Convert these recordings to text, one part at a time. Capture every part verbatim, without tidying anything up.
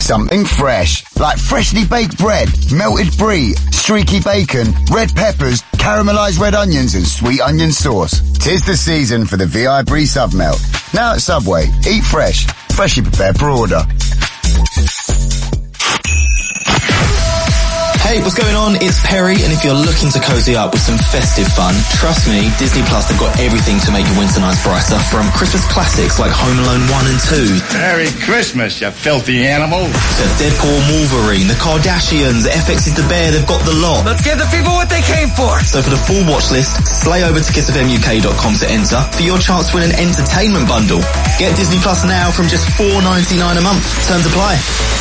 something fresh, like freshly baked bread, melted brie, streaky bacon, red peppers, caramelised red onions and sweet onion sauce. Tis the season for the V I Brie Submelt. Now at Subway, eat fresh, freshly prepared per order. Hey, what's going on? It's Perry, and if you're looking to cozy up with some festive fun, trust me, Disney Plus have got everything to make your winter nights brighter, from Christmas classics like Home Alone one and two. Merry Christmas, you filthy animal. To Deadpool, Wolverine, the Kardashians, F X is the Bear, they've got the lot. Let's give the people what they came for. So for the full watch list, slay over to kiss f m u k dot com to enter for your chance to win an entertainment bundle. Get Disney Plus now from just four ninety-nine a month. Terms apply.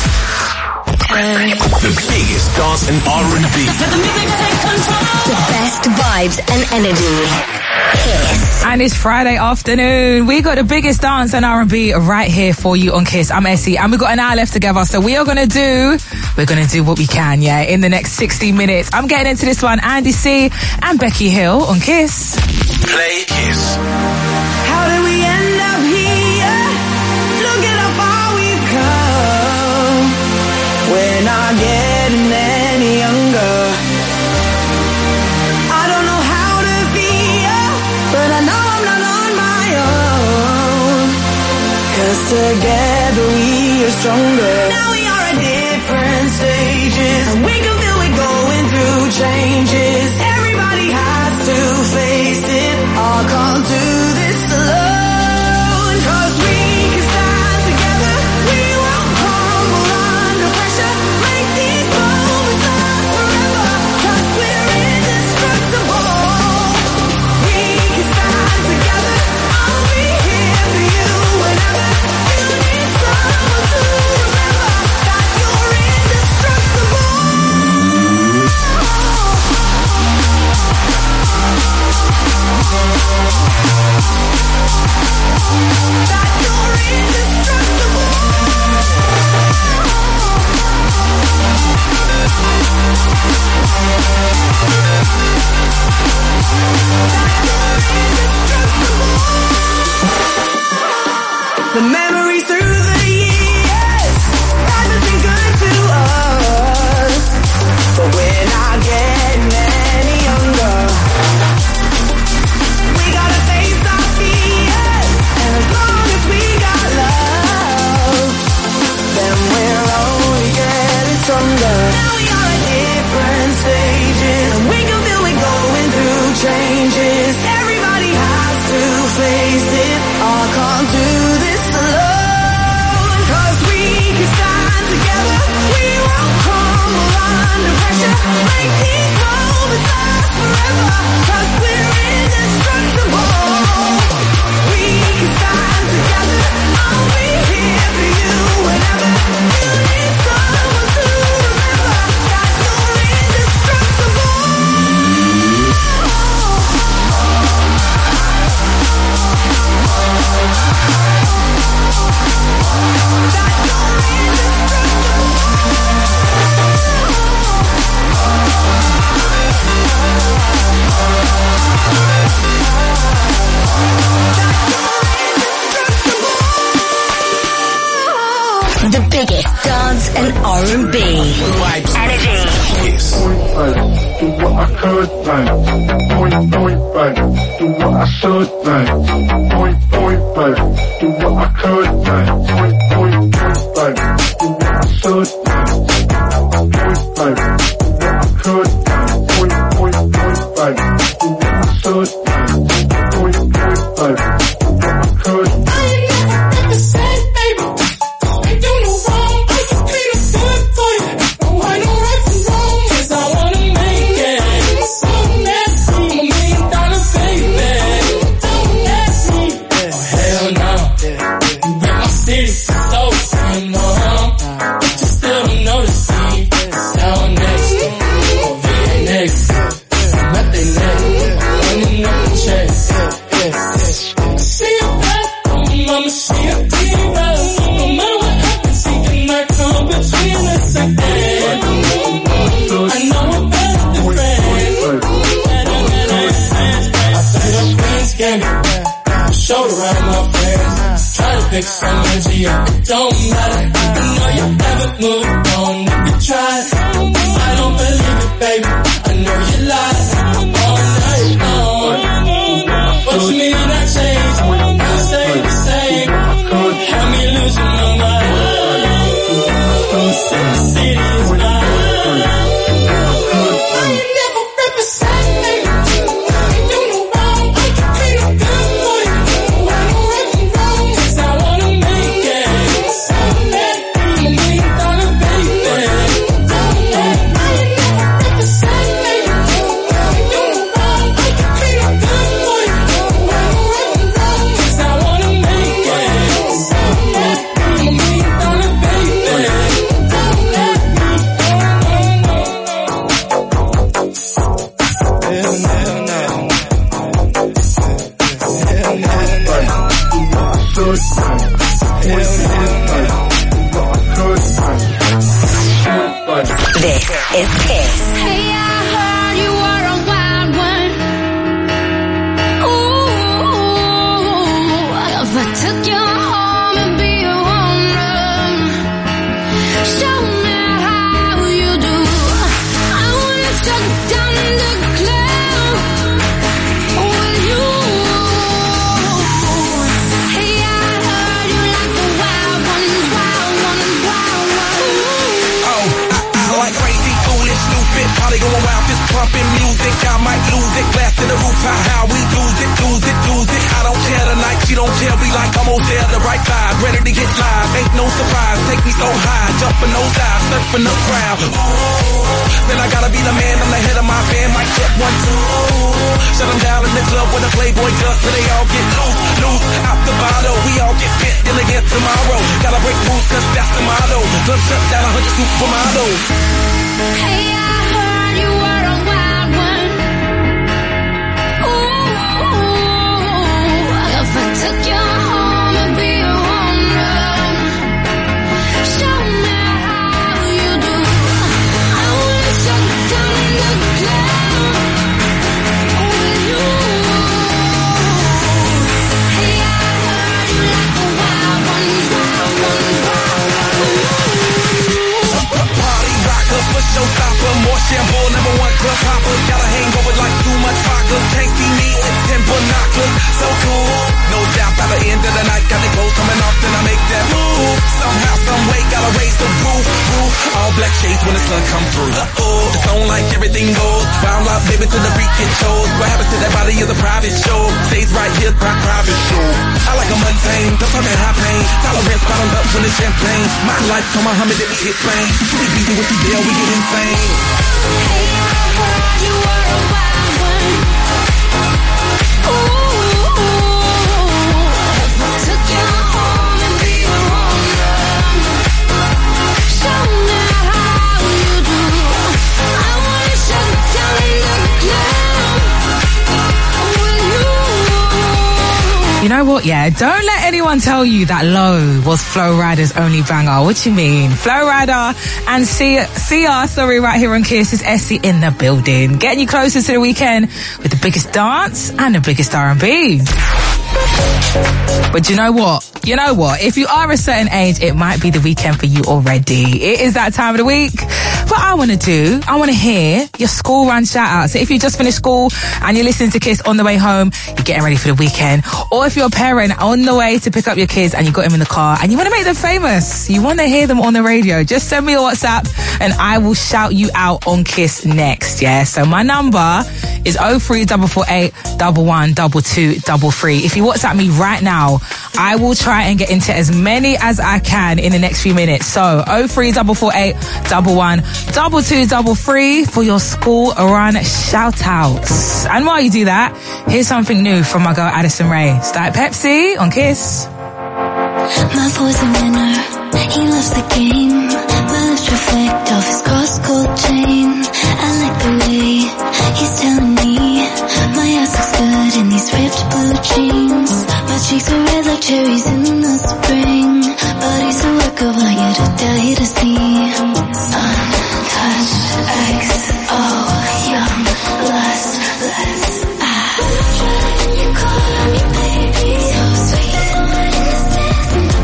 The biggest dance and R and B. The best vibes and energy. Kiss. And it's Friday afternoon. We got the biggest dance and R and B right here for you on Kiss. I'm Essie, and we've got an hour left together. So we are going to do, we're going to do what we can, yeah, in the next sixty minutes. I'm getting into this one. Andy C and Becky Hill on Kiss. Play Kiss. How did we end up here? Look at how far we've come. We're not getting any younger. I don't know how to feel, but I know I'm not on my own. 'Cause together we are stronger. Now we are at different stages, and we can feel we're going through changes. Everybody has to face it. I can't do this alone. 'Cause we can stand together. We won't crumble under pressure. Make these moments last forever. 'Cause we're indestructible. We can stand together. I'll be here for you whenever you need someone to remember that you're indestructible. That you're indestructible. The memories through the years haven't been good to us, but we're not getting any younger. We gotta face our fears, and as long as we got love, then we're only getting stronger. Now we are at different stages, and we can feel we're going through changes. Everybody has to face it. I can't do this alone. 'Cause we can stand together. We won't crumble under pressure. Make these moments last forever. 'Cause we're indestructible. We can stand together. I'll be here for you whenever you need someone to remember that you're indestructible. The biggest dance and R and B. Energy. Kiss. Do what I could, bang. Point, point, bang. Do what I should, bang. Point, point, bang. Do what I could, bang. Point, point, point, bang. Do what I should, bang. Point, bang. Do what I could, bang. Point, point, point, bang. Do what I should, bang. Point, point, bang. Do what I could. I ain't never been the same, baby. Ain't do no wrong, I can be the good for you. No, I know right from wrong, 'cause I wanna make it. Something that's me, I'm a million dollar baby. Don't ask me, oh hell no. You got my city so, you know, but you still mix some energy up. It don't matter. I know you haven't moved on if you tried. I don't believe it, baby. I know you lied all night long. What you mean I changed? I stay the same. Had me losing my mind. The city is mine. This is Kiss. Hey, I heard you were a wild one. Ooh, if I took you home and be a home run, show me how you do. I wanna chuck down in the club with you. Hey, I heard you like the wild ones, wild ones, wild ones. Oh, I, I like crazy, foolish, stupid, party going wild, fist pumping music. I might lose it, glass to the roof, how, how we lose it, lose it, lose it. I don't care tonight, she don't care, we like almost there, the right vibe, ready to get live, ain't no surprise, take me so high, jumping those dives, surfing the crowd. Ooh, then I gotta be the man, I'm the head of my band, mic check one, two. Shut them down in the club with a Playboy does, so they all get loose, loose, out the bottle. We all get fit, till again tomorrow. Gotta break rules, cause that's the motto. Club shut down, a hundred supermodels. Hey, I heard you were a wild one. Ooh, if I took you home and be a home run, show me how you do. I wanna shut down in the club with you. Hey, I heard you like the wild ones, wild ones, wild ones. Party rocker, for showstopper, more shampoo, number one club hopper. Got a hangover like too much vodka. Can't see me with ten binoculars. So cool, no doubt by the end of the night, got the clothes coming off, then I make that move. Somehow, some way, gotta raise the roof, roof. All black shades when the sun come through. Uh-oh, it's on like everything goes. Wild out, baby, to the freak it shows. What happens to that body is a private show. Stays right here, pri- private show. I like a mundane, don't talk that high pain. Tolerance bottoms up when it's champagne. My life, come on, Muhammad, then we hit fame. We busy with the deal, we get insane. Hey, I heard you were a wild one. Ooh, if I took you home and be a home run, show me how you do. I wanna shut down in the club with you. You know what, yeah? Don't let anyone tell you that Low was Flo Rida's only banger. What you mean? Flo Rida and Sia, Sia, sorry, right here on Kiss. Is Essie in the building. Getting you closer to the weekend with the biggest dance and the biggest R and B. But you know what? You know what? If you are a certain age, it might be the weekend for you already. It is that time of the week. What I want to do, I want to hear your school run shout out. So if you just finished school and you're listening to Kiss on the way home, you're getting ready for the weekend. Or if you're a parent on the way to pick up your kids and you got them in the car and you want to make them famous, you want to hear them on the radio, just send me a WhatsApp and I will shout you out on Kiss next, yeah? So my number is oh three four four eight, one one two two three three. If you WhatsApp me right now, I will try and get into as many as I can in the next few minutes. So oh three four four eight, one one two two three three for your school run shout outs. And while you do that, here's something new from my girl Addison Rae. Start Pepsi on Kiss. My boy's a winner, he loves the game. My lips reflect off his cross gold chain. I like the way he's telling me my ass looks good in these ripped blue jeans. My cheeks are red like cherries in the spring. Body's a work of art, you to die to see. Untouched, X, O, young, lust, blessed. Ah, you call me baby, so sweet.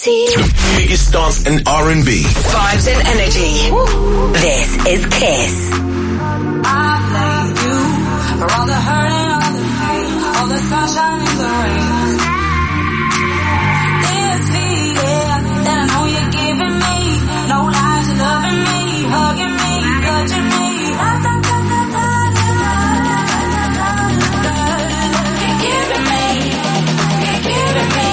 city. The biggest dance and R and B. Vibes and energy. Woo. This is Kiss. I blame you for all the hurt and all the pain, all the sunshine and the rain. This feeling that I know you're giving me, no lies, you're loving me, hugging me, touching me. You're giving me, you're giving me,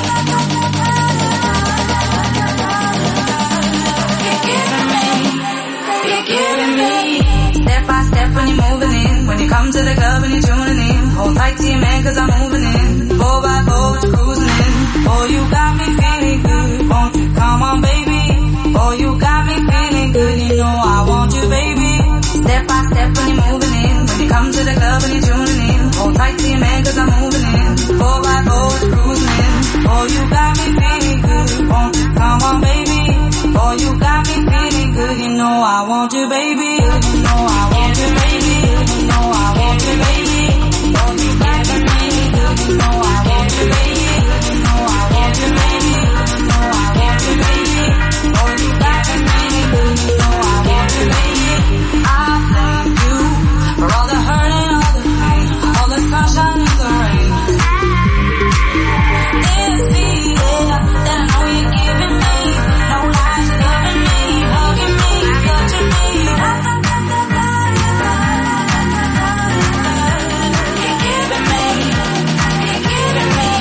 you're giving me, you're giving me. Step by step when you're moving in, when you come to the club and you're tuning in. Hold tight to your man cause I'm moving in. Four by four, what you cruising in. Oh, you got me feeling good, won't you come on baby. Oh, you got me feeling good, you know I want you baby. Step by step when you're moving in, when you come to the club and you're tuning in. Hold tight to your man cause I'm moving in. Four by four, what you cruising in. Oh, you got me feeling good, won't you come on baby. Oh, you got me feeling good, you know I want you baby. You know I want you baby. You know I want you baby. Oh, you got me feeling good, you know I want you baby. You know I want you baby. You know I want you baby. Oh, you got me feeling good, you know I want you baby. I blame you for all the hurt and all the pain, all the sunshine and the rain. This feeling that I know you're giving me, no lies, you're loving me, hugging me, touching me. You're giving me, you're giving me,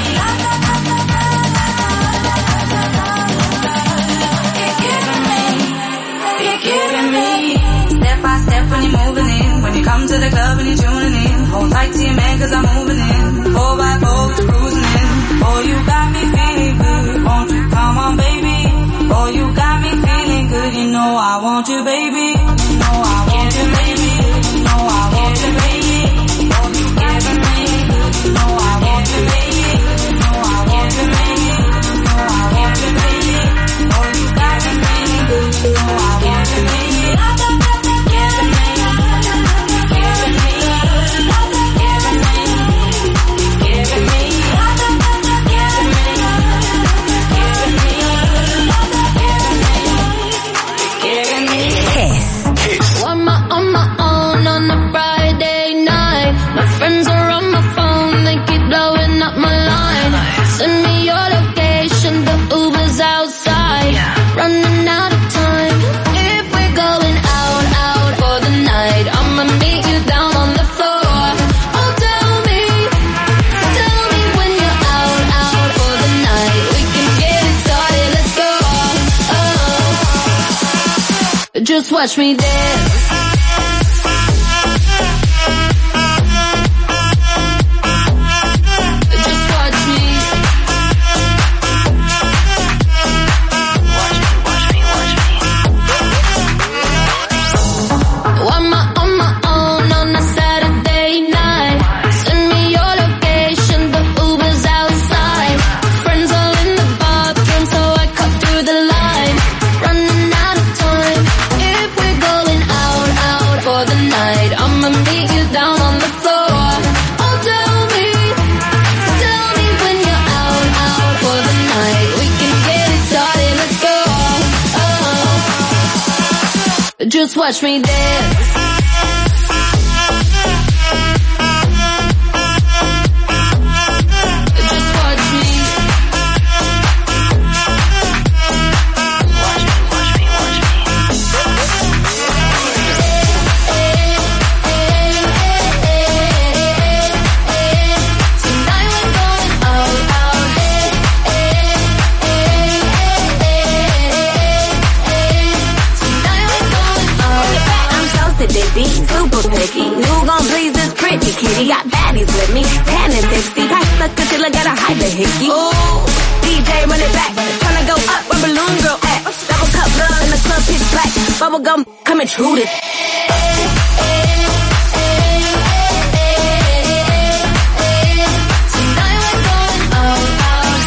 you're giving me, you're giving me. Step by step when you're moving in, when you come to the club and you're tuning in. Hold tight to your man cause I'm moving in. Four by four, what you cruising in. Oh, you got me feeling good, won't you come on baby. Oh, you got me feeling good, you know I want you baby. You know I want you baby. You know I want you baby. Oh, you got me feeling good, you know I want you baby. You know I want you baby. You know I want you baby. Oh, you got me feeling good, you know I want you baby. Giving me, giving me, giving me, giving me, giving me, Kiss. On my, on my own on a Friday night. My friends are on my phone, they keep blowing up my line. Send me your location, the Uber's outside. Running out of time. If we're going out, out for the night, I'ma meet you down on the floor. Oh, tell me, tell me when you're out, out for the night. We can get it started, let's go. Oh, just watch me dance. Just watch me. On my, on my own on a Saturday night. Send me your location, the Uber's outside. Friends all in the bathroom, so I cut through the line. Running out of time. If we're going out, out for the night, I'ma meet you down on the floor. Oh, tell me, tell me when you're out, out for the night. We can get it started, let's go. Oh, just watch me dance. Just watch me. Tonight we're going out, out. Tonight we're going out. I'm so sedity, super picky. Who gon' please this pretty kitty? Got baddies with me, tan and sixty. Pass the concealer, gotta hide the hickey. Ooh, D J run it back, tryna go up where balloon girl at. Double cup love in the club pitch black. Bubble gum coming true this. Tonight we're going out, out.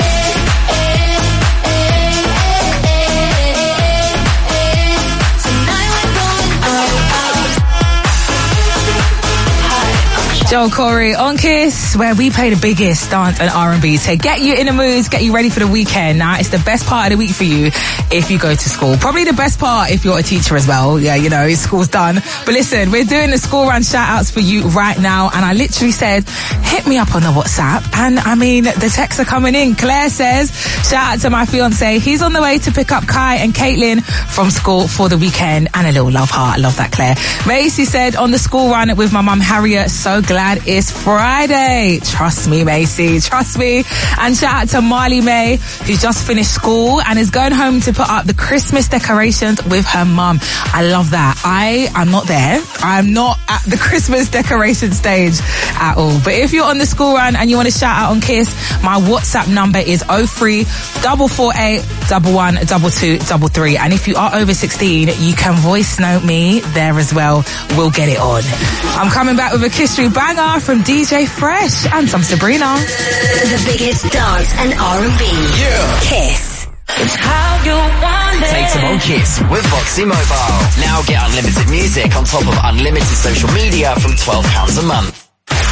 Tonight we're going out, out. Joe Joel Corey on Kiss, where we play the biggest dance and R and B to get you in the mood, get you ready for the weekend. Now, it's the best part of the week for you if you go to school. Probably the best part if you're a teacher as well. Yeah, you know, school's done. But listen, we're doing the school run shout-outs for you right now, and I literally said, hit me up on the WhatsApp. And, I mean, the texts are coming in. Claire says, shout out to my fiancé. He's on the way to pick up Kai and Caitlin from school for the weekend. And a little love heart. I love that, Claire. Macy said, on the school run with my mum Harriet, so glad it's Friday. Trust me, Macy, trust me. And shout out to Marley May, who just finished school and is going home to put up the Christmas decorations with her mum. I love that. I am not there. I'm not at the Christmas decoration stage at all. But if you're on the school run and you want to shout out on Kiss, my WhatsApp number is oh three four four eight one one two two three three. And if you are over sixteen, you can voice note me there as well. We'll get it on. I'm coming back with a history banger from D J Fresh and some Sabrina. The biggest dance and R and B. Yeah. Kiss. It's how you want it. Take some on Kiss with Voxy Mobile. Now get unlimited music on top of unlimited social media from twelve pounds a month.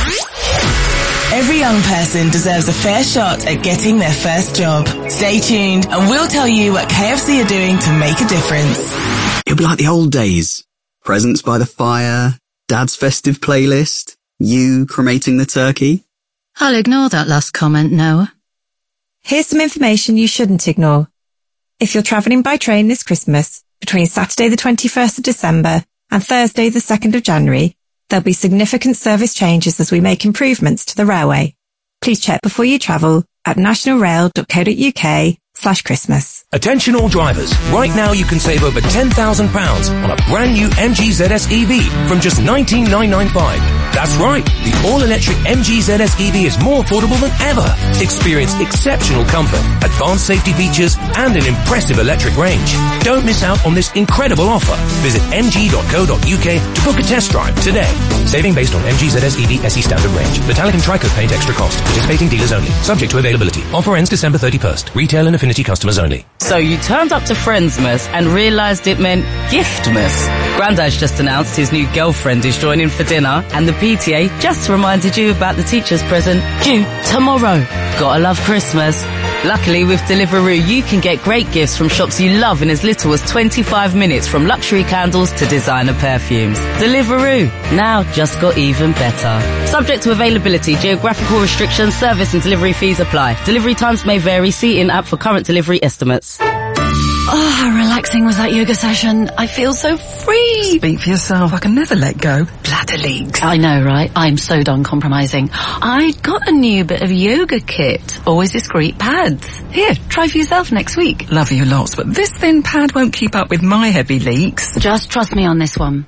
Every young person deserves a fair shot at getting their first job. Stay tuned and we'll tell you what K F C are doing to make a difference. It'll be like the old days. Presents by the fire, Dad's festive playlist, you cremating the turkey. I'll ignore that last comment, Noah. Here's some information you shouldn't ignore. If you're travelling by train this Christmas, between Saturday the twenty-first of December and Thursday the second of January, there'll be significant service changes as we make improvements to the railway. Please check before you travel at nationalrail.co.uk slash Christmas. Attention all drivers. Right now you can save over ten thousand pounds on a brand new M G Z S E V from just nineteen thousand nine hundred ninety-five pounds. That's right. The all-electric M G Z S E V is more affordable than ever. Experience exceptional comfort, advanced safety features, and an impressive electric range. Don't miss out on this incredible offer. Visit m g dot co dot u k to book a test drive today. Saving based on M G Z S E V S E standard range. Metallic and Tricoat paint extra cost. Participating dealers only. Subject to availability. Offer ends December thirty-first. Retail and Affinity customers only. So you turned up to Friendsmas and realised it meant Giftmas. Grandad's just announced his new girlfriend is joining for dinner, and the P T A just reminded you about the teacher's present due tomorrow. Gotta love Christmas. Luckily, with Deliveroo, you can get great gifts from shops you love in as little as twenty-five minutes, from luxury candles to designer perfumes. Deliveroo, now just got even better. Subject to availability, geographical restrictions, service and delivery fees apply. Delivery times may vary. See in-app for current delivery estimates. Oh, how relaxing was that yoga session. I feel so free. Speak for yourself. I can never let go. Bladder leaks. I know, right? I'm so done compromising. I got a new bit of yoga kit. Always discreet pads. Here, try for yourself next week. Love you lots, but this thin pad won't keep up with my heavy leaks. Just trust me on this one.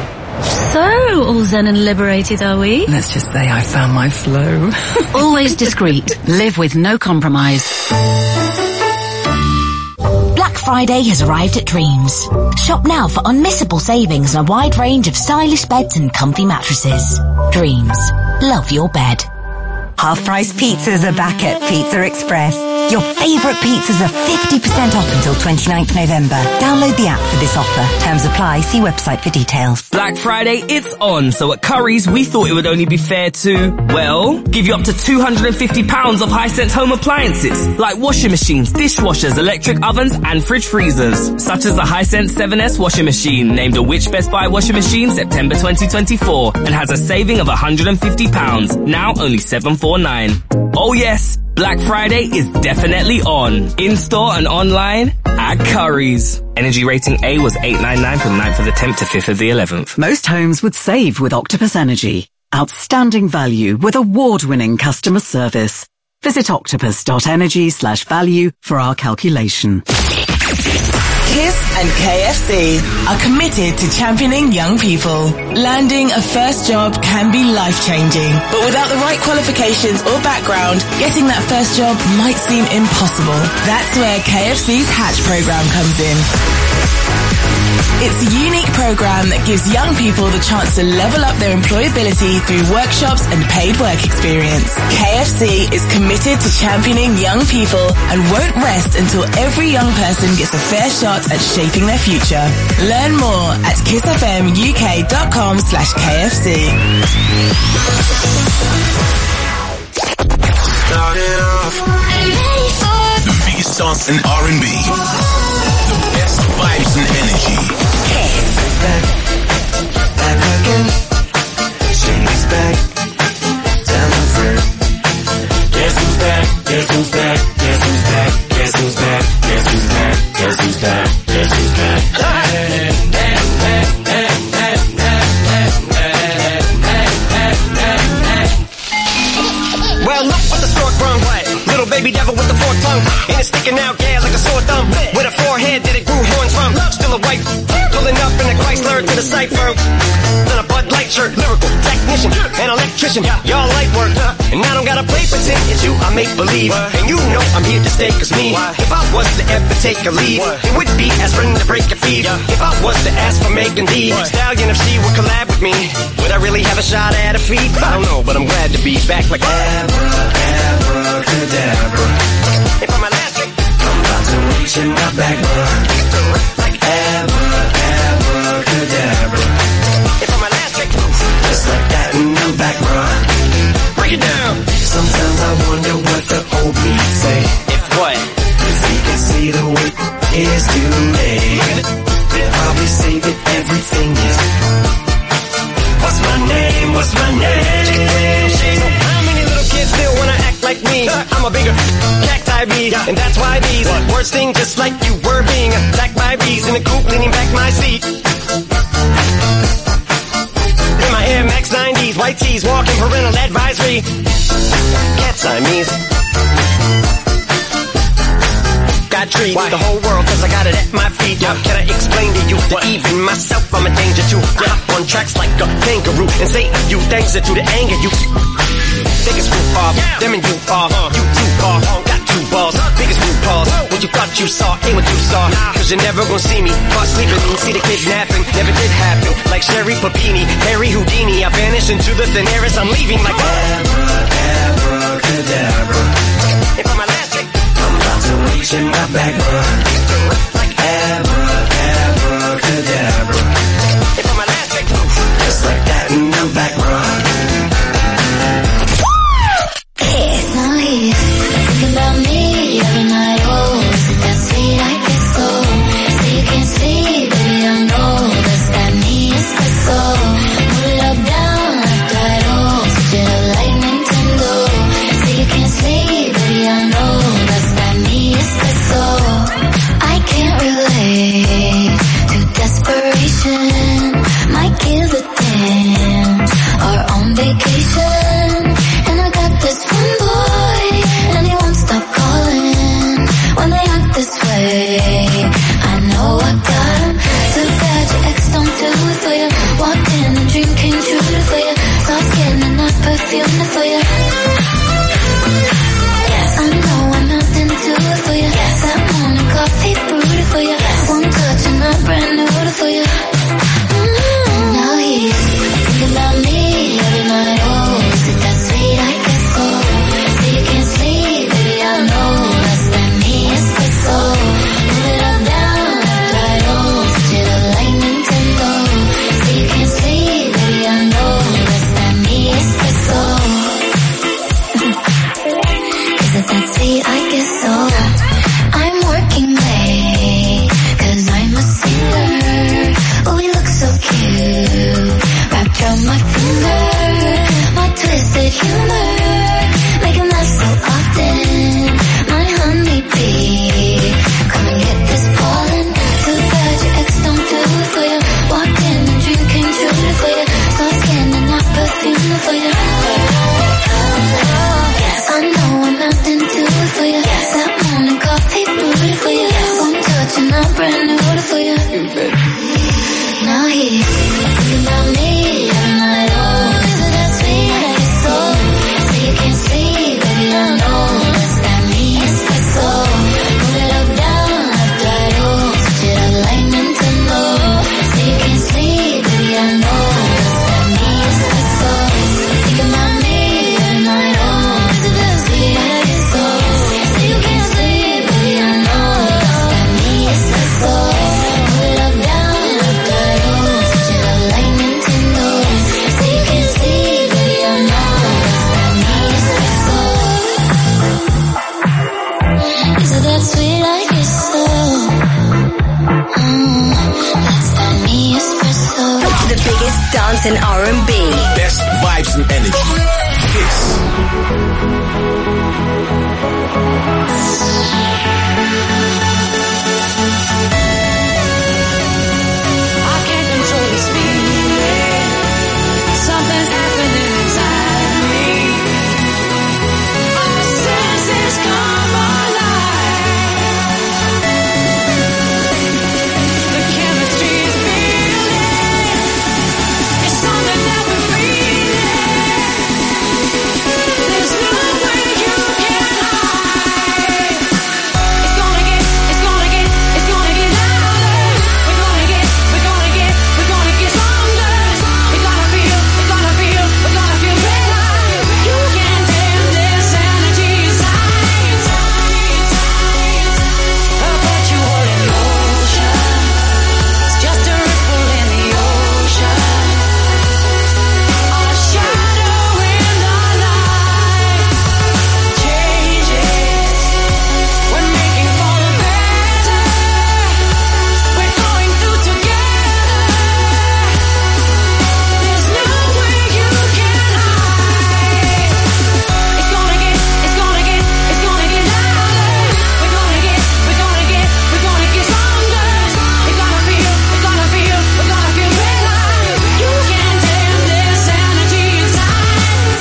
So, all zen and liberated, are we? Let's just say I found my flow. Always discreet. Live with no compromise. Black Friday has arrived at Dreams. Shop now for unmissable savings and a wide range of stylish beds and comfy mattresses. Dreams. Love your bed. Half-price pizzas are back at Pizza Express. Your favourite pizzas are fifty percent off until twenty-ninth of November. Download the app for this offer. Terms apply. See website for details. Black Friday, it's on. So at Currys, we thought it would only be fair to, well, give you up to two hundred fifty pounds of Hisense home appliances, like washing machines, dishwashers, electric ovens, and fridge freezers. Such as the Hisense seven S washing machine, named a Which Best Buy washing machine September twenty twenty-four, and has a saving of one hundred fifty pounds, now only seven forty-nine. Oh yes, Black Friday is definitely on. In-store and online at Currys. Energy rating A was eight ninety-nine from ninth of the tenth to fifth of the eleventh. Most homes would save with Octopus Energy. Outstanding value with award-winning customer service. Visit octopus.energy slash value for our calculation. Kiss and K F C are committed to championing young people. Landing a first job can be life-changing, but without the right qualifications or background, getting that first job might seem impossible. That's where K F C's Hatch program comes in. It's a unique program that gives young people the chance to level up their employability through workshops and paid work experience. K F C is committed to championing young people and won't rest until every young person gets a fair shot at shaping their future. Learn more at kissfmuk.com slash KFC. Started off the biggest songs in R and B, the best vibes and energy. Back, back again. Shady's back, down the front. Guess who's back? Guess who's back? Guess who's back? Guess who's back? Guess who's back? Guess who's back? Guess who's back? Well, look what the stork brung. Little baby devil with the forked tongue, and it's sticking out, yeah, like a sore thumb. With a forehead that it grew horns from. Still a white, pulling up in a Chrysler to the cipher. Then a Bud Light shirt, lyrical technician, an electrician. Y'all light work, and I don't gotta play pretend. It's you, I make believe, and you know I'm here to stay. Cause me, if I was to ever take a leave, it would be as friend to break a feed. If I was to ask for Megan Thee Stallion, if she would collab with me, would I really have a shot at a feat? I don't know, but I'm glad to be back like abracadabra. If I'm elastic, I'm about to reach in my back, bruh. Like abracadabra. If I'm elastic, just like that and I'm back, bruh. Break it down. Sometimes I wonder what the old me say. If what? If he can see the way is too late, they'll probably say that everything is. What's my name? What's my name? How many little kids still wanna act like me? I'm a bigger cacti bee, and that's why these words sting just like you were being attacked by bees in the coop, leaning back my seat. In my Air Max nineties, white tees, walking parental advisory. Cat Siamese. Got treat the whole world cause I got it at my feet. How can I explain to you that even myself I'm a danger to? I hop on tracks like a kangaroo and say a few things that to the anger you. Biggest roof off, them and you are. You too far, got two balls. Biggest roof balls, what you thought you saw ain't what you saw. Cause you're never gonna see me caught sleeping and see the kidnapping. Never did happen, like Sherry Papini, Harry Houdini. I vanish into the thin air as I'm leaving like abracadabra. If I'm elastic, I'm about to reach in my back, bruh. Like abracadabra. If I'm elastic, just like that and I'm back, bruh. It's not here. Think about me every night. Oh, isn't that sweet? I get so. So you can't sleep, baby. I know that's that me is the soul. Put it up, down, left, right, oh. Switch it up like Nintendo. So you can't sleep, baby. I know that's that me is the soul. I can't relate. that sweet like it's so. Mm, that's that me espresso. The biggest dance in R and B. Best vibes and energy. Kiss. I can't control this feeling. Something's happening inside me. Our senses come alive. The chemistry is feeling. It's something that we're feeling. There's no way you can hide. It's gonna get, it's gonna get, it's gonna get louder. We're gonna get, we're gonna get, we're gonna get stronger. We're gonna feel, we're gonna feel, we're gonna feel better. You can't tame this energy inside. I'll put you all in motion. It's just a ripple in the ocean. Our shadow in the light changes. We're making for the better. We're going through together. There's no way you can hide. It's gonna get, it's gonna get, it's gonna get louder. We're gonna get, we're gonna get, we're gonna get stronger. We're gonna feel, we're gonna feel, we're gonna feel better. You can't tame this energy inside.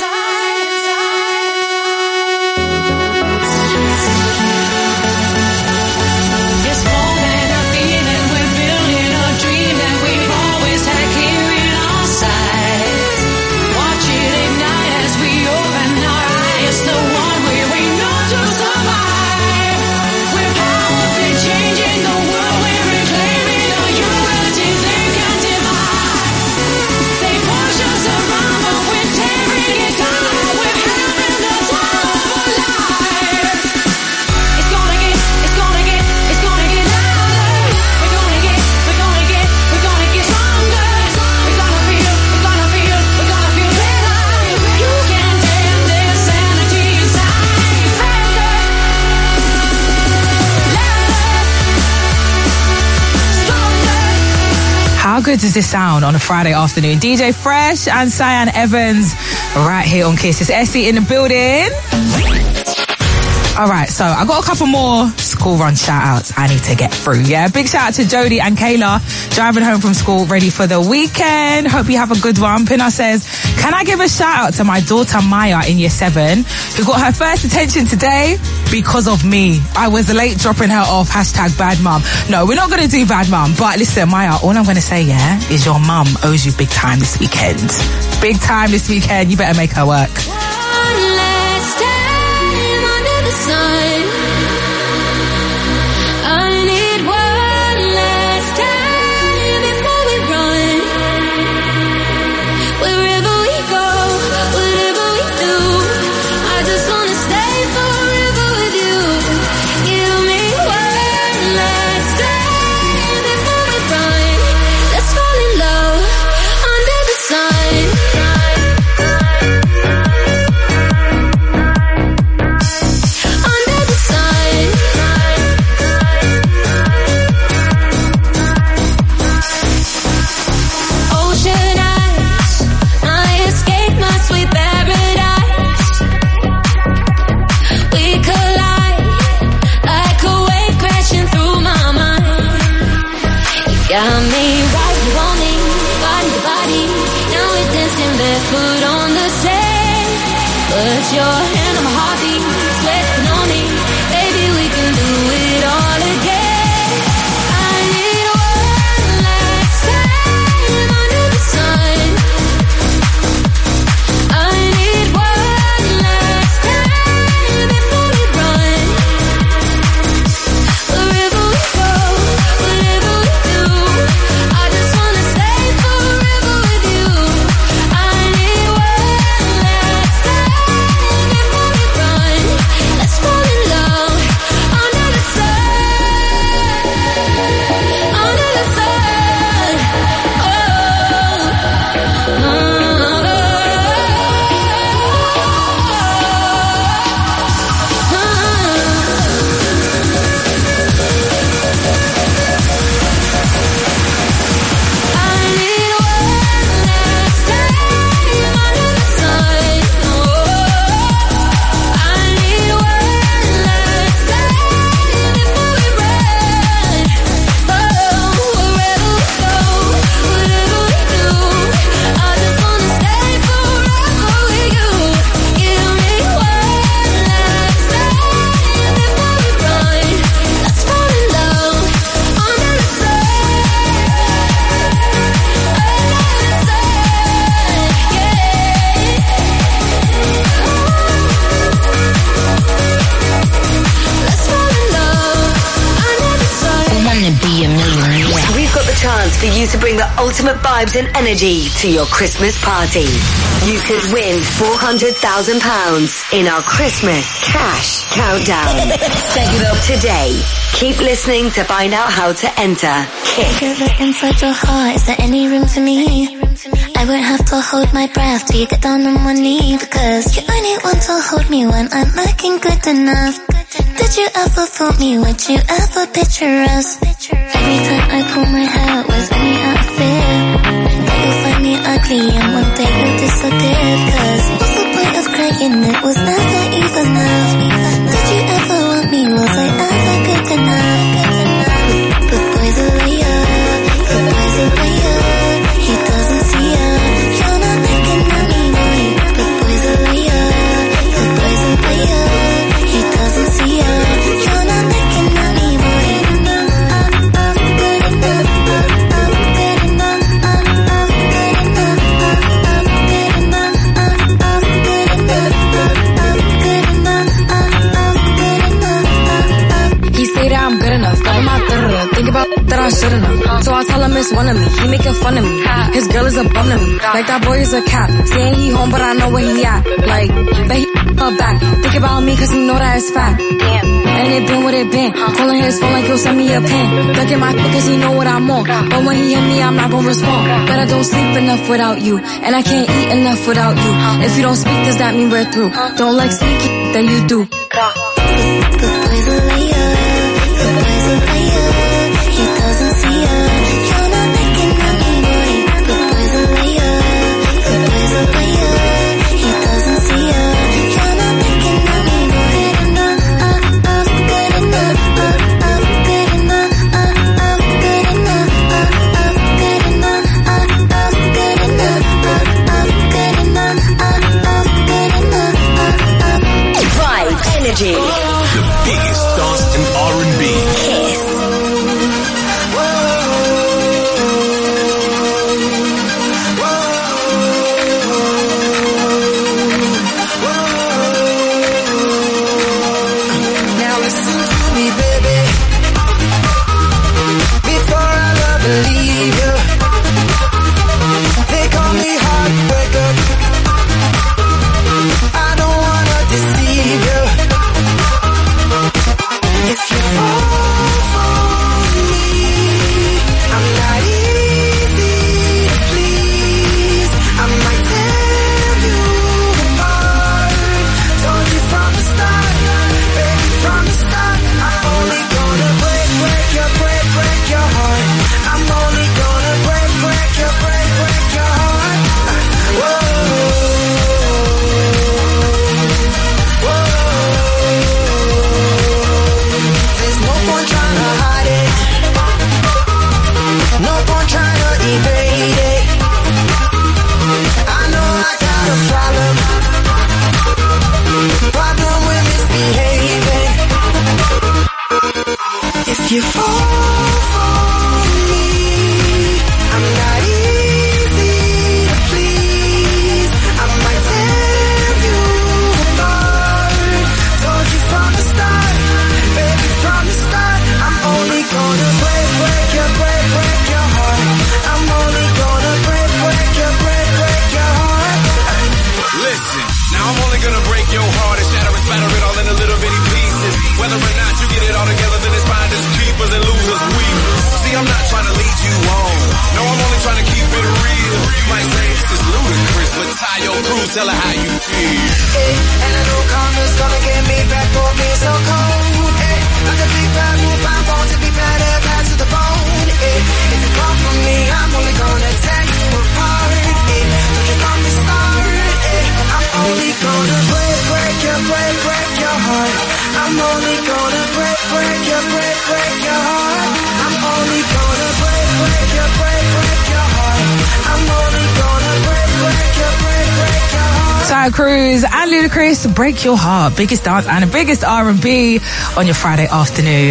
It's more than a feeling. We're building a dream that we've always had clear in our sights. Watch it ignite as we open our eyes. The one way we know to survive. We're powerfully changing the world. We're reclaiming a unity they can't divide. They push us around, but we're tearing it down. We're having the time of our life. It's gonna get, it's gonna get, it's gonna get louder. We're gonna get, we're gonna get, we're gonna get stronger. We're gonna feel, we're gonna feel, we're gonna feel better. You can't tame this energy inside. Faster, How good does this sound on a Friday afternoon? D J Fresh and Cyan Evans right here on Kiss. It's Essie in the building. All right, so I got a couple more school run shout outs I need to get through, yeah? Big shout out to Jodie and Kayla driving home from school ready for the weekend. Hope you have a good one. Pinna says, can I give a shout out to my daughter Maya in year seven who got her first attention today because of me. I was late dropping her off, hashtag bad mum. No, we're not going to do bad mum, but listen, Maya, all I'm going to say, yeah, is your mum owes you big time this weekend. Big time this weekend. You better make her work. One last time under the sun. I need one last time before we run. Wherever we go, whatever we do, I just wanna stay forever with you. Give me one last time before we run. Let's fall in love under the sun. Under the sun. chance for you to bring the ultimate vibes and energy to your Christmas party. You could win four hundred thousand pounds in our Christmas cash countdown. Set it up today. Keep listening to find out how to enter. Kiss. If you're inside your heart, is there any room for me? I won't have to hold my breath till you get down on one knee, because you only want to hold me when I'm looking good enough. Did you ever fool me? Would you ever picture us? Every time I pull my hair, it was only out of fear that you'll find me ugly and one day you'll disappear. Cause what's the point of crying? It was never even enough. Did you ever want me? Was I ever good enough? But boys are liar, but boys are liar. He doesn't see ya. You're not looking at me, boy. But boys are liar, but boys are liar. He doesn't see ya. You're not looking at me, boy. I'm, I'm good enough. I'm good enough. I'm, I'm good enough. I'm, I'm good enough. I'm, I'm good enough. I'm good enough. I'm, I'm good enough. He say that I'm good enough. Got him out there. Think about that I shouldn't have. So I tell him it's one of me. He making fun of me. His girl is a bum to me. Like that boy is a cap. Saying he home, but I know where he at. Like, bet he her back. Think about me cause he know that it's fat. And it been what it been. Calling his phone like he'll send me a pin. Look at my cause he know what I'm on. But when he hit me, I'm not gonna respond. But I don't sleep enough without you. And I can't eat enough without you. If you don't speak, does that mean we're through? Don't like sneaky, then you do. The boys are liar. The boys are liar. He doesn't see ya. You're not looking at me, boy. The boys are liar. The boys are liar. He doesn't see ya. You're not looking at me, boy. I'm good enough. I'm good enough. I'm good enough. I'm good enough. I'm good enough. I'm good enough. I'm good enough. Vibe Energy. The biggest dance in R and B. Kiss. Now listen to me, baby. Before I love and leave you, they call me heartbreaker. I don't wanna deceive you. If you fall for me, I'm not easy to please. I might tear you apart. Told you from the start, baby, from the start. I'm only gonna break, break your, break, break your heart. I'm only gonna break, break your, break, break your heart. Whoa, whoa. There's no point trying to hide it. No point trying to evade it. I know I got a problem. Problem with misbehaving. If you fall for me, I'm not easy to please. I might tear you apart. Told you from the start, baby, from the start. I'm only gonna break, break your, break, break your heart. I'm only gonna break, break your, break, break your heart. Listen, now I'm only gonna break your heart and shatter it, splatter it all into little bitty pieces. Whether or not you get it all together, then it's fine, just keepers and losers, weepers. See, I'm not trying to lead you on. No, I'm only trying to keep it real. You might say this is ludicrous, but tie your cruise, tell her how you feel. Hey, and I know karma's gonna get me back for being so cold. Hey, like a big bad move, I'm born to be bad and bad to the bone. Hey, if you come from me, I'm only gonna tear you apart. Hey, told you from the start. Hey, I'm only gonna break, break your, break, break your heart. I'm only gonna break, break your, break, break your heart. I'm only gonna break, break your, break, break your heart. I'm only gonna break, break your, break, break your heart. Ty Cruz and Ludacris, Break Your Heart, biggest dance and the biggest R and B on your Friday afternoon.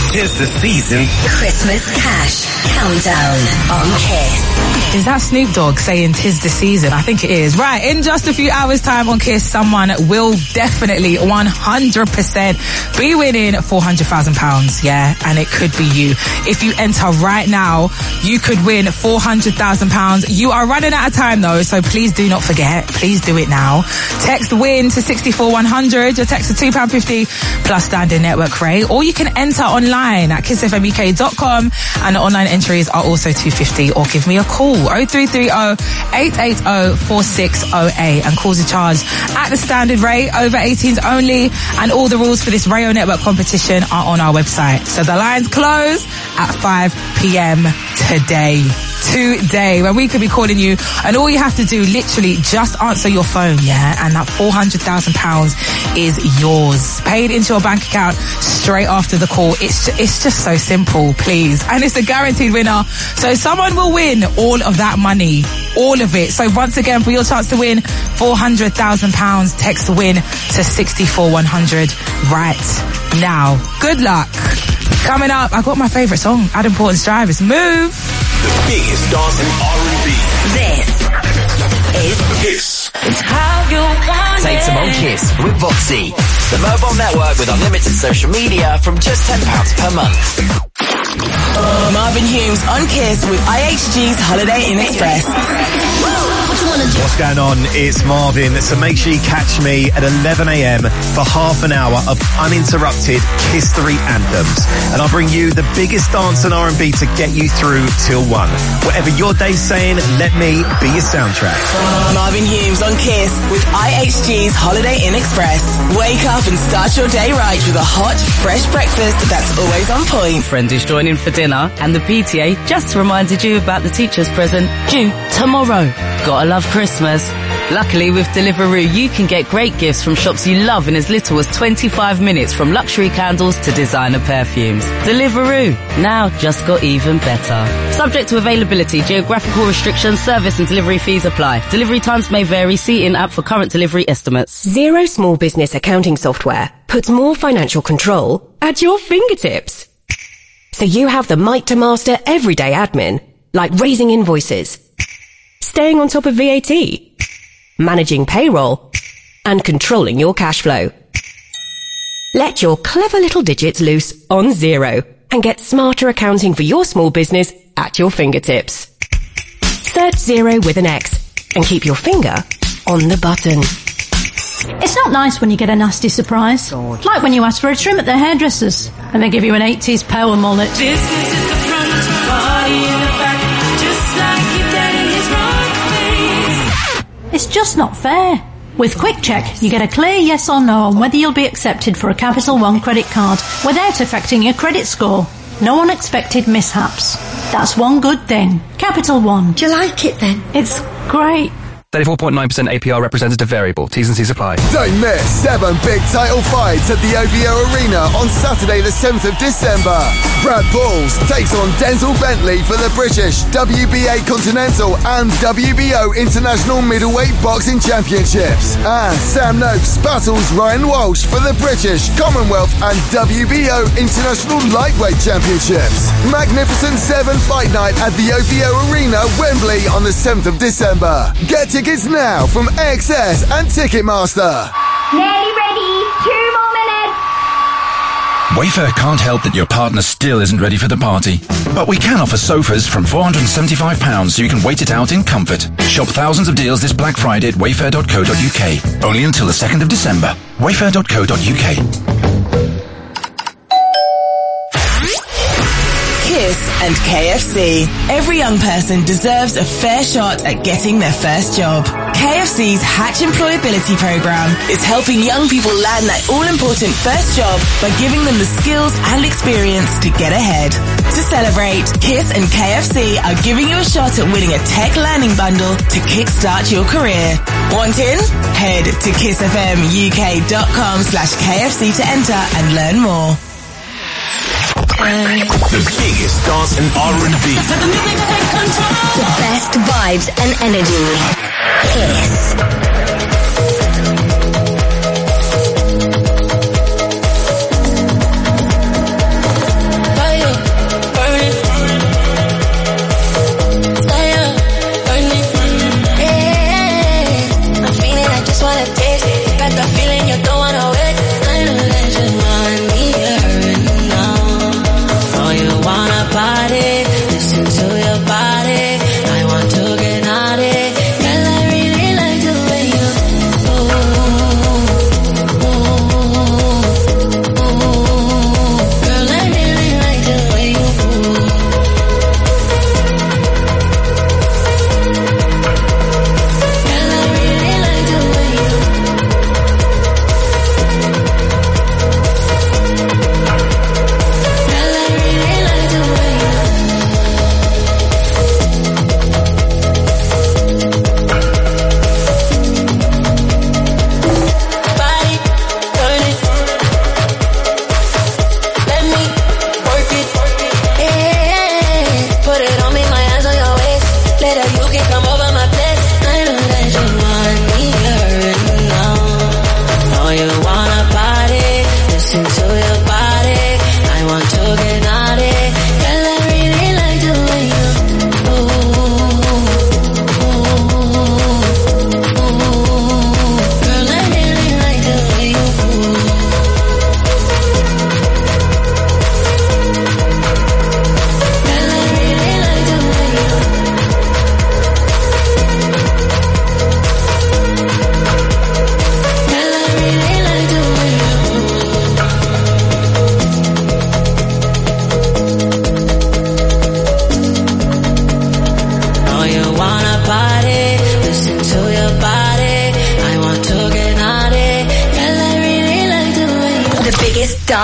'Tis the season. Christmas Cash Countdown on Kiss. Is that Snoop Dogg saying 'tis the season? I think it is. Right, in just a few hours' time on Kiss, someone will definitely one hundred percent be winning four hundred thousand pounds, yeah? And it could be you. If you enter right now, you could win four hundred thousand pounds. You are running out of time though, so please do not forget. Please do it now. Text WIN to six four one hundred. Your text to two pounds fifty plus standard network rate. Or you can enter online at kiss f m u k dot com, and the online entries are also two pounds fifty, or give me a call oh three three oh, eight eight oh, four six oh eight, and calls are charged at the standard rate, over eighteens only, and all the rules for this Rayo Network competition are on our website. So the lines close at five p.m. today. Today, when we could be calling you, and all you have to do, literally just answer your phone, yeah, and that four hundred thousand pounds is yours, paid into your bank account straight after the call. It's ju- it's just so simple, please, and it's a guaranteed winner. So someone will win all of that money, all of it. So once again, for your chance to win four hundred thousand pounds, text WIN to six four one hundred right now. Good luck. Coming up, I got my favourite song, Adam Porter's Drive. It's Move. The biggest dance in R and B. This is Kiss. It's how you want Take some on Kiss with Voxy, the mobile network with unlimited social media from just ten pounds per month. Marvin Humes on Kiss with I H G's Holiday Inn Express. What's going on? It's Marvin. So make sure you catch me at eleven a.m. for half an hour of uninterrupted Kiss three anthems. And I'll bring you the biggest dance and R and B to get you through till one. Whatever your day's saying, let me be your soundtrack. Marvin Humes on Kiss with I H G's Holiday Inn Express. Wake up and start your day right with a hot, fresh breakfast that's always on point. Friend is joining for dinner, and the P T A just reminded you about the teacher's present due tomorrow. Gotta love Christmas. Luckily, with Deliveroo, you can get great gifts from shops you love in as little as twenty-five minutes, from luxury candles to designer perfumes. Deliveroo, now just got even better. Subject to availability, geographical restrictions, service and delivery fees apply. Delivery times may vary. See in-app for current delivery estimates. Xero Small Business Accounting Software puts more financial control at your fingertips. So you have the might to master everyday admin, like raising invoices, staying on top of V A T, managing payroll, and controlling your cash flow. Let your clever little digits loose on Xero and get smarter accounting for your small business at your fingertips. Search Xero with an X and keep your finger on the button. It's not nice when you get a nasty surprise. God. Like when you ask for a trim at the hairdressers and they give you an eighties power mullet. Business is the front, party in the back, just like your daddy's wrong face. It's just not fair. With Quick Check, you get a clear yes or no on whether you'll be accepted for a Capital One credit card without affecting your credit score. No unexpected mishaps. That's one good thing. Capital One. Do you like it then? It's great. thirty-four point nine percent A P R representative variable. T's and C's apply. Don't miss seven big title fights at the O V O Arena on Saturday the seventh of December. Brad Balls takes on Denzel Bentley for the British W B A Continental and W B O International Middleweight Boxing Championships. And Sam Noakes battles Ryan Walsh for the British Commonwealth and W B O International Lightweight Championships. Magnificent seven fight night at the O V O Arena, Wembley on the seventh of December. Get tickets now from A X S and Ticketmaster. Nearly ready. Two more minutes. Wayfair can't help that your partner still isn't ready for the party. But we can offer sofas from four hundred seventy-five pounds so you can wait it out in comfort. Shop thousands of deals this Black Friday at wayfair dot co dot uk. Only until the second of December. wayfair dot co dot uk. Kiss and K F C. Every young person deserves a fair shot at getting their first job. K F C's Hatch Employability Program is helping young people land that all-important first job by giving them the skills and experience to get ahead. To celebrate, Kiss and K F C are giving you a shot at winning a tech learning bundle to kickstart your career. Want in? Head to kissfmuk.com slash KFC to enter and learn more. The biggest dance and R and B. The best vibes and energy. Kiss.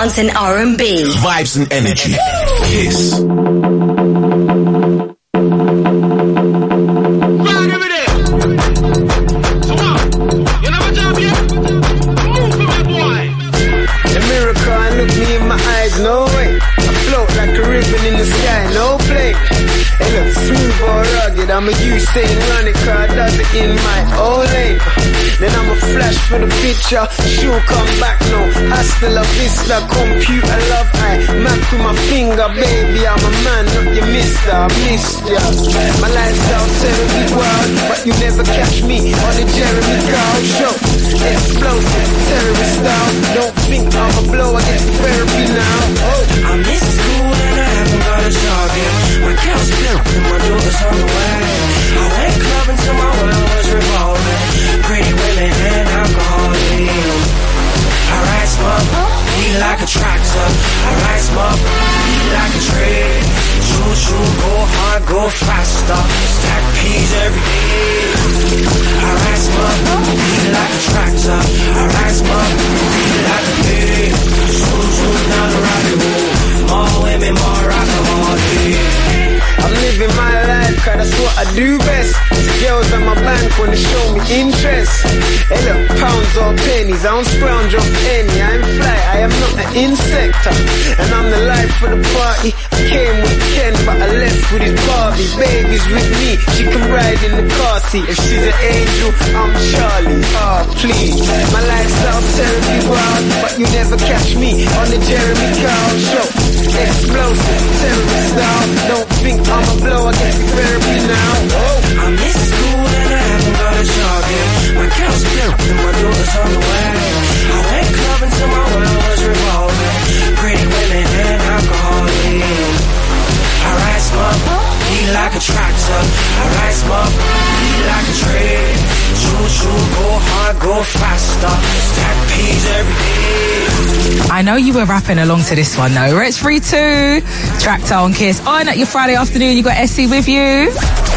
dance and R and B. Vibes and energy. Kiss. Look me in my eyes, no way. I float like a ribbon in the sky, no play. Hey look, smooth or rugged, I'm a Usain run it, cause I does it in my own lane. Then I'm a flash for the picture, sure come back no. Hasta la vista, computer love, I map with my finger, baby, I'm a man, not your mister, I missed ya. My lifestyle terribly wild, but you never catch me on the Jeremy Kyle show. Explosive, terrorist style, don't think I'm a blow, I get therapy now. Oh, I miss school and I haven't got a job yet. My girl's built and my daughter's on the way. I went clubbing till my world was revolving. Pretty women and alcohol, yeah. I ride smart, beat like a tractor. I ride smart, beat like a tree. True, true, go hard, go faster. Stack peas every day. I ride smart, beat like a tractor. I ride smart, beat like a bee. True, true, not a rocket roll. More women, more alcohol, yeah. I'm living my life, cause that's what I do best. Girls on my bank wanna show me interest. Hey look, pounds or pennies, I don't scrounge off any. I'm fly, I am not an insect. And I'm the life for the party. I came with Ken, but I left with his Barbie. Baby's with me, she can ride in the car seat. If she's an angel, I'm Charlie. Oh, please. My lifestyle's terribly wild, but you never catch me on the Jeremy Kyle show. Explosive, terrorist style. Don't think I'm a blow, I get therapy now. Oh, I miss school and I haven't got a job yet. My girl's built and my daughter's on the way. I went clubbing till my world was revolving. Pretty women and alcohol, yeah. I ride smart, beat like a tractor. I ride smart, beat like a tree. True, true, go hard, go faster. Stack peas every day. I know you were rapping along to this one though. Rich Free two, Tractor on Kiss. On at your Friday afternoon, you got Essie with you.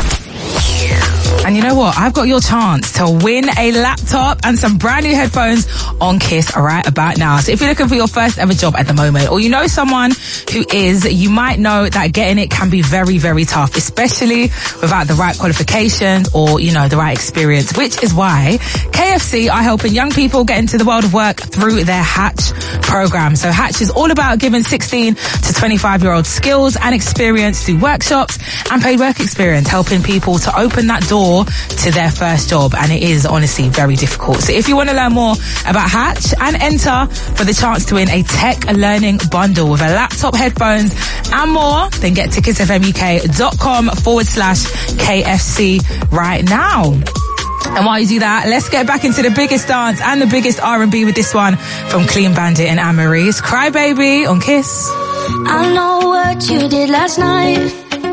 And you know what? I've got your chance to win a laptop and some brand new headphones on Kiss right about now. So if you're looking for your first ever job at the moment, or you know someone who is, you might know that getting it can be very, very tough, especially without the right qualifications or, you know, the right experience, which is why K F C are helping young people get into the world of work through their Hatch program. So Hatch is all about giving sixteen to twenty-five year olds skills and experience through workshops and paid work experience, helping people to open that door to their first job. And it is honestly very difficult. So if you want to learn more about Hatch and enter for the chance to win a tech learning bundle with a laptop, headphones and more, then get to kissfmuk.com forward slash KFC right now. And while you do that, let's get back into the biggest dance and the biggest R and B with this one from Clean Bandit and Anne-Marie's Cry Baby on Kiss. I know what you did last night.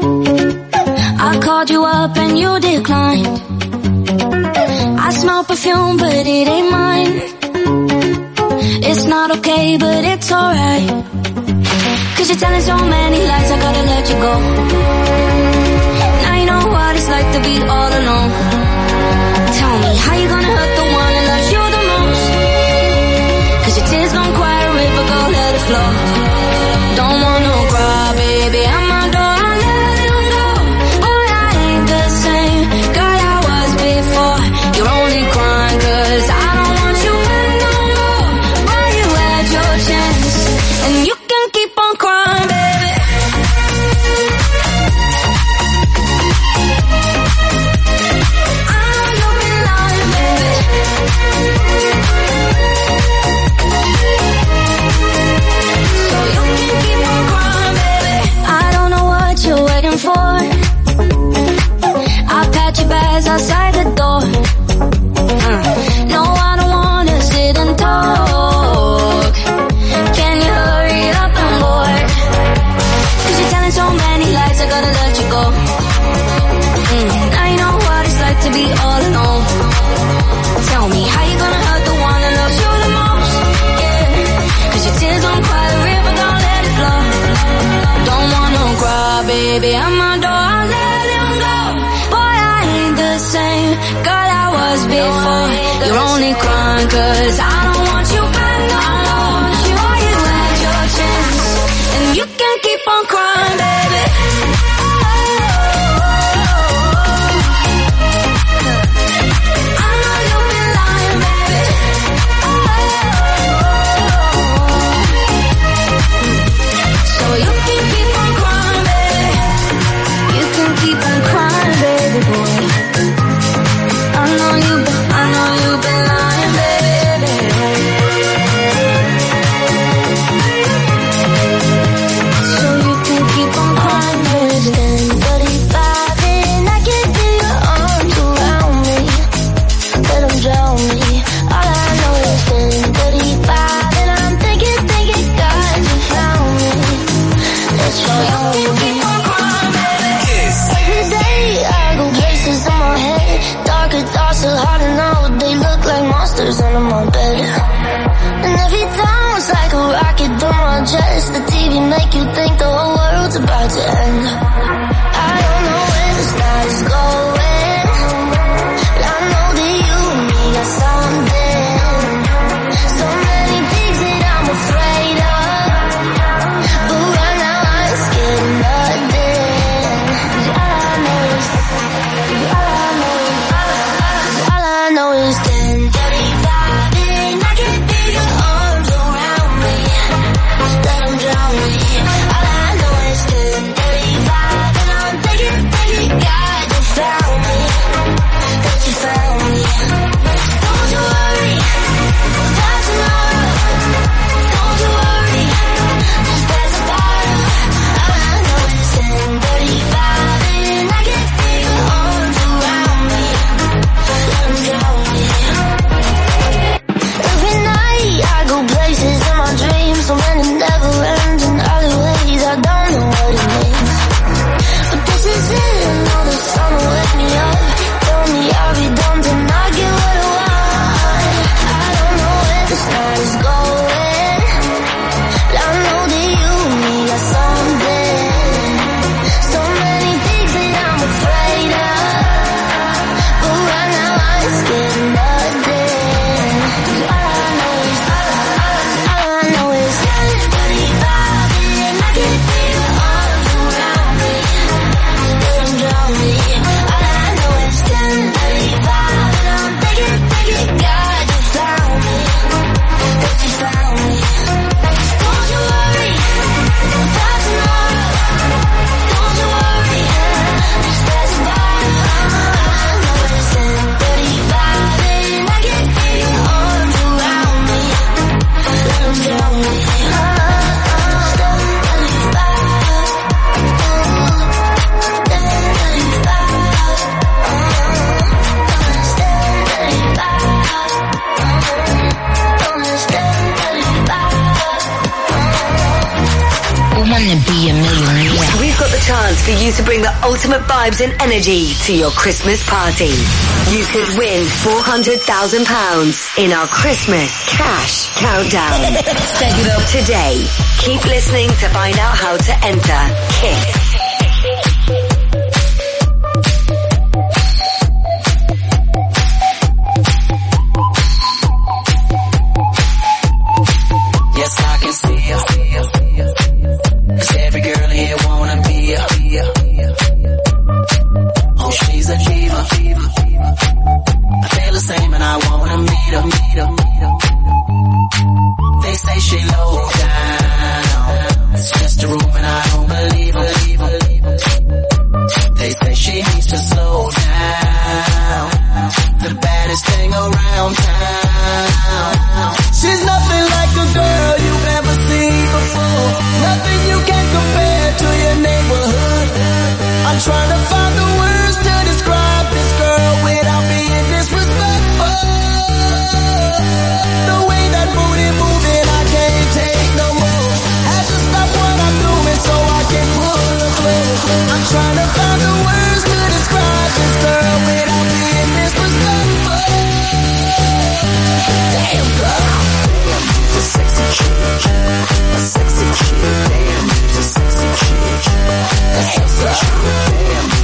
I called you up and you declined. I smell perfume but it ain't mine. It's not okay but it's alright. Cause you're telling so many lies, I gotta let you go. Now you know what it's like to be all alone. Tell me how you gonna hurt the one that loves you the most. Cause your tears gon' cry a river, go let it flow. Don't wanna cry, baby, I'm a door, I let him go. Boy, I ain't the same girl I was before. You're only crying cause I don't want you back no more. Boy, you had your chance, and you can keep on crying, baby. I know you've been lying, baby. So you can keep on crying, baby. I don't know what you're waiting for. I'll pat your bags outside the door. Uh, no, I don't wanna sit and talk. Can you hurry up, I'm bored. Cause you're telling so many lies, I gotta let you go. Mm, now you know what it's like to be all alone. Tell me how you gonna hurt the one that loves you the most. Yeah, cause your tears don't cry the river, don't let it flow. Don't wanna cry, baby, I'm a door, I'll let him go. Boy, I ain't the same girl I was before. You're only crying cause I don't want you back no more. Boy, you had your can keep on crying, baby. I know you've been lying, baby. So you can keep on crying, baby. You can keep on crying, baby boy. I know you've been, I know you've been lying, baby. So you can keep on crying, baby. thirty-five and I can feel your arms around me. Let them drown me. All I know is ten thirty-five and I'm thinking, thinking God you found me. That's all you can keep on crying, baby. Every day I go places in my head. Darker thoughts are hard to know. They look like monsters under my bed. And every time it's like a rocket through my chest. The T V make you think the whole world's about to end. I don't know where this night is going, but I know that you and me got something. So many things that I'm afraid of, but right now I ain't scared of nothing. 'Cause all I know is, all I know is, all I know is ten thirty-five and I can feel your arms around me. Let them drown me. All I know is ten thirty-five and I'm thinking, thinking God you found me. That you found me. Don't you worry about tomorrow. Don't you worry, just pass the bottle. All I know is ten thirty-five and I can feel your arms around me. Let them drown me. Every night I go places in my dreams, so when it never ends in alleyways, I don't know what it means. But this is it, I know the sun will wake me up. Tell me I'll be done till I get what I want. I don't know where this night is going, but I know that you and me got something. So many things that I'm afraid of, but right now I ain't scared of nothing. 'Cause all I know is, all I know is ten thirty-five and I can feel your arms around me. Let them drown me. All I know is ten thirty-five and I'm thinking, thinking God you found me. That you found me. Don't you worry about tomorrow. Don't you worry, just pass the bottle. All I know is ten thirty-five and I can feel your arms around me. Let them drown me. We've got the chance for you to bring the ultimate vibes and energy to your Christmas party. You could win four hundred thousand pounds in our Christmas cash countdown. Set it up today. Keep listening to find out how to enter. Kiss. Yes, I can see ya. 'Cause every girl here wanna be ya. Oh, she's a diva. I feel the same and I wanna meet her. They say she low down. It's just a rumor and I don't believe her. They say she needs to slow down. The baddest thing around town. She's nothing like a girl you've ever seen before. Nothing you can compare to your neighborhood. I'm trying to find the words to describe this girl without being disrespectful. The way that booty moving, I can't take no more. Had to stop what I'm doing so I can pull her close. I'm trying to find the words to describe this girl without being disrespectful. Damn girl, she's a sexy chick, a sexy chick. Damn, she's a sexy chick, a sexy chick. Damn.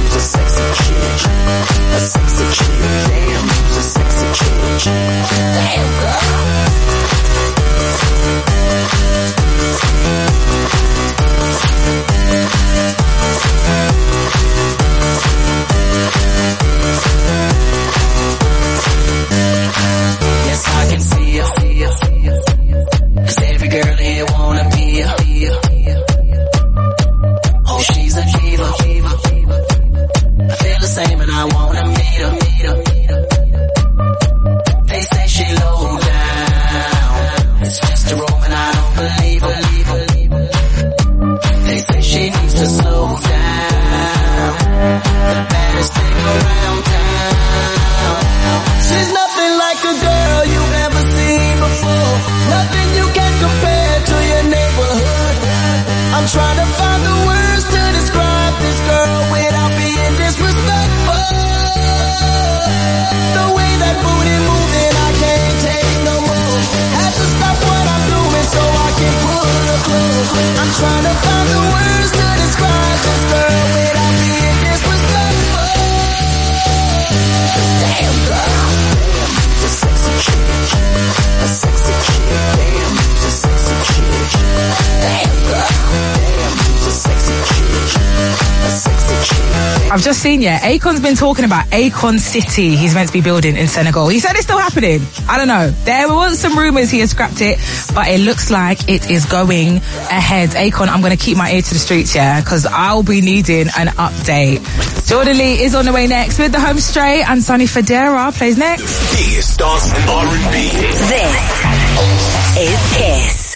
I've just seen, yeah, Akon's been talking about Akon City he's meant to be building in Senegal. He said it's still happening. I don't know. There was some rumours he has scrapped it, but it looks like it is going ahead. Akon, I'm going to keep my ear to the streets, yeah, because I'll be needing an update. Jordan Lee is on the way next with The Home Straight, and Sonny Fodera plays next. Biggest dance and R and B. This is Kiss.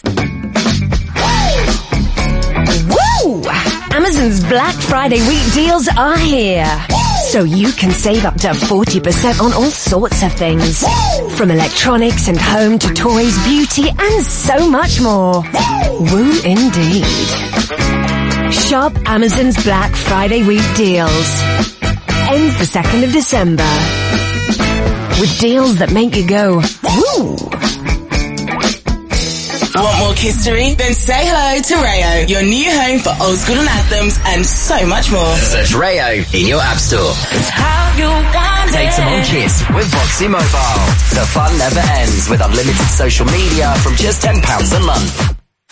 Woo! Amazon's Black Friday week deals are here. So you can save up to forty percent on all sorts of things. From electronics and home to toys, beauty, and so much more. Woo indeed. Shop Amazon's Black Friday week deals. Ends the second of December. With deals that make you go, woo! Want more Kissery? Then say hello to Rayo, your new home for old school and anthems and so much more. Search Rayo in your app store. How you want Take some on Kiss with Voxy Mobile. The fun never ends with unlimited social media from just ten pounds a month.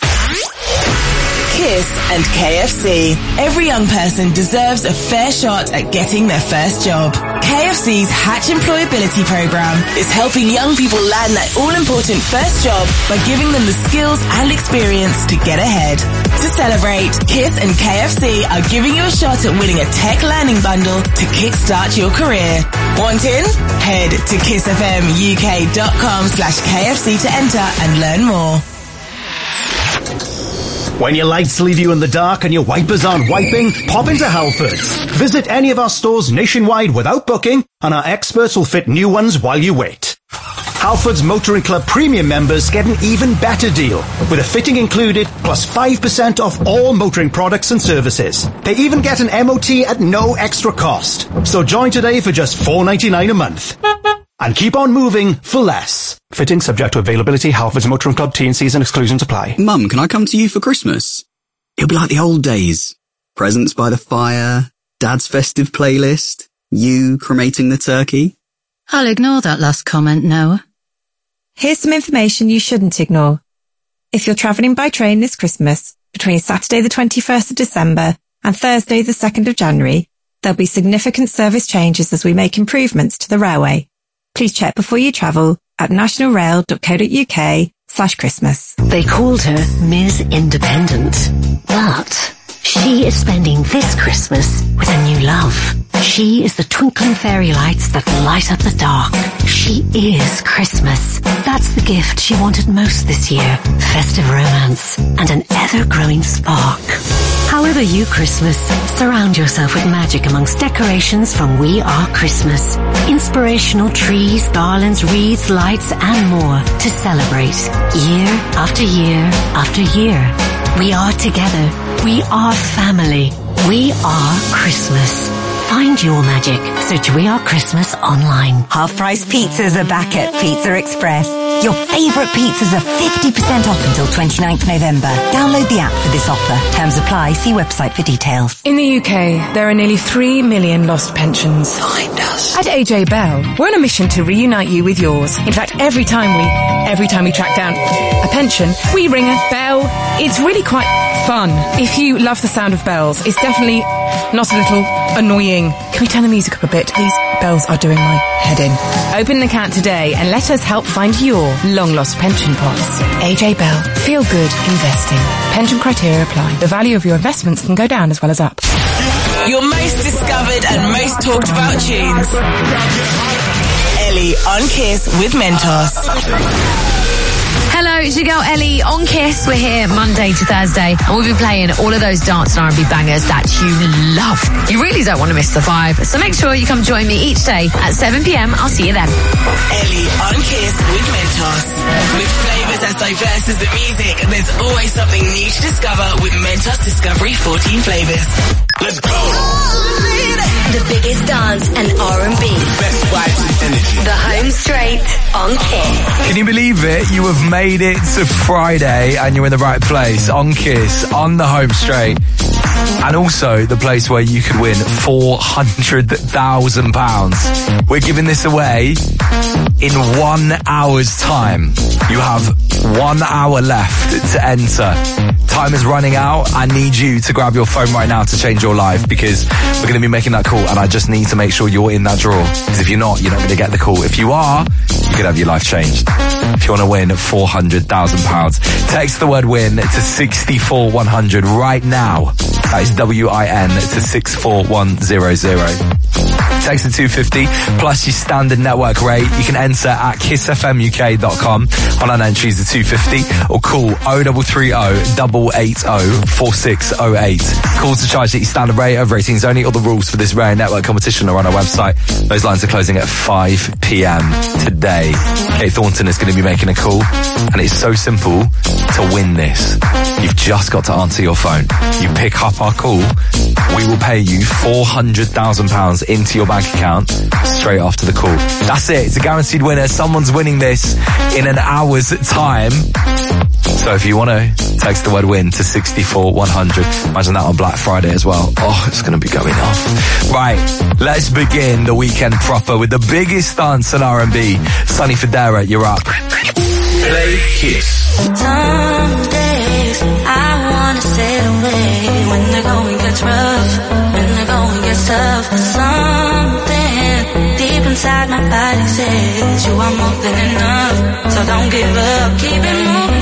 Kiss and K F C. Every young person deserves a fair shot at getting their first job. K F C's Hatch Employability Program is helping young people land that all-important first job by giving them the skills and experience to get ahead. To celebrate, Kiss and K F C are giving you a shot at winning a tech learning bundle to kickstart your career. Want in? Head to kissfmuk.com slash KFC to enter and learn more. When your lights leave you in the dark and your wipers aren't wiping, pop into Halfords. Visit any of our stores nationwide without booking, and our experts will fit new ones while you wait. Halfords Motoring Club Premium members get an even better deal, with a fitting included, plus five percent off all motoring products and services. They even get an M O T at no extra cost. So join today for just four ninety-nine a month. And keep on moving for less. Fitting subject to availability. Halfords Motoring Club T and C's and exclusions apply. Mum, can I come to you for Christmas? It'll be like the old days. Presents by the fire, Dad's festive playlist, you cremating the turkey. I'll ignore that last comment, Noah. Here's some information you shouldn't ignore. If you're travelling by train this Christmas, between Saturday the twenty-first of December and Thursday the second of January, there'll be significant service changes as we make improvements to the railway. Please check before you travel at nationalrail.co.uk slash Christmas. They called her Miz Independent, but she is spending this Christmas with a new love. She is the twinkling fairy lights that light up the dark. She is Christmas. That's the gift she wanted most this year. Festive romance and an ever-growing spark. However you Christmas, surround yourself with magic amongst decorations from We Are Christmas. Inspirational trees, garlands, wreaths, lights and more to celebrate year after year after year. We are together. We are family. We are Christmas. Find your magic. Search We Are Christmas online. Half-price pizzas are back at Pizza Express. Your favourite pizzas are fifty percent off until twenty-ninth of November. Download the app for this offer. Terms apply. See website for details. In the U K, there are nearly three million lost pensions. Find us. At A J Bell, we're on a mission to reunite you with yours. In fact, every time we, every time we track down a pension, we ring a bell. It's really quite fun. If you love the sound of bells, it's definitely not a little annoying. Can we turn the music up a bit? These bells are doing my head in. Open an account today and let us help find your long-lost pension pots. A J Bell. Feel good investing. Pension criteria apply. The value of your investments can go down as well as up. Your most discovered and most talked about tunes. Ellie on Kiss with Mentos. Hello, it's your girl Ellie on Kiss. We're here Monday to Thursday and we'll be playing all of those dance and R and B bangers that you love. You really don't want to miss the vibe, so make sure you come join me each day at seven p.m. I'll see you then. Ellie on Kiss with Mentos. With flavours as diverse as the music, there's always something new to discover with Mentos Discovery fourteen flavours. Let's go! The biggest dance and R and B. Best vibes and energy. The Home Straight on Kiss. Can you believe it? You have made it to Friday and you're in the right place on Kiss, on the Home Straight. And also the place where you could win four hundred thousand pounds. We're giving this away in one hour's time. You have one hour left to enter. Time is running out. I need you to grab your phone right now to change your life, because we're going to be making that call and I just need to make sure you're in that draw. Because if you're not, you're not going to get the call. If you are, you could have your life changed. If you want to win four hundred thousand pounds, text the word win to six four one zero zero right now. That is W I N to six four one zero zero. Text the two fifty plus your standard network rate. You can enter at kiss f m u k dot com on an entries the two fifty, or call oh three three oh, eight eight oh, four six oh eight. Call to charge at your standard rate. Over eighteens only. All the rules for this rare network competition are on our website. Those lines are closing at five p m today. Kate Thornton is going to be making a call, and it's so simple to win this. You've just got to answer your phone. You pick up our call, we will pay you four hundred thousand pounds into your bank account straight after the call. That's it. It's a guaranteed winner. Someone's winning this in an hour's time. So if you want to, text the word win to six four one zero zero. Imagine that on Black Friday as well. Oh, it's going to be going off. Right, let's begin the weekend proper with the biggest dance in R and B. Sonny Fodera, you're up. Play Kiss. Some days I wanna sail away when the going gets rough, when the going gets tough. Something deep inside my body says you are more than enough. So don't give up, keep it moving.